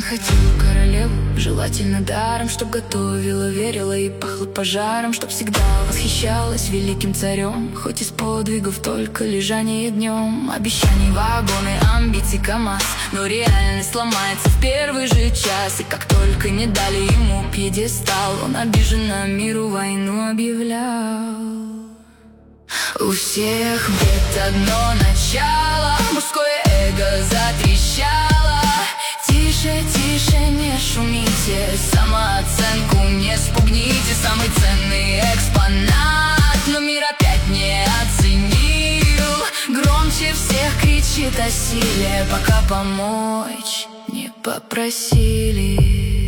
хотел королеву, желательно даром, чтоб готовила, верила и пахла пожаром, чтоб всегда восхищалась великим царем. Хоть из подвигов только лежание днем, обещаний вагоны, амбиций КамАЗ, но реальность ломается в первый же час. И как только не дали ему пьедестал, он обиженно миру войну объявлял. У всех бед одно начало, мужское эго затрещало. Тише, тише, не шумите, самооценку не спугните. Самый ценный экспонат, но мир опять не оценил. Громче всех кричит о силе, пока помочь не попросили.